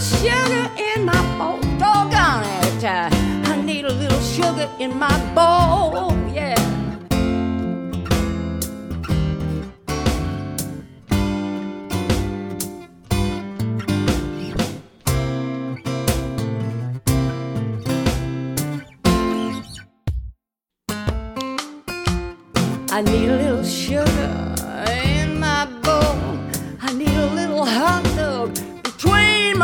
sugar in my bowl. Doggone it. I need a little sugar in my bowl. Yeah. I need a little sugar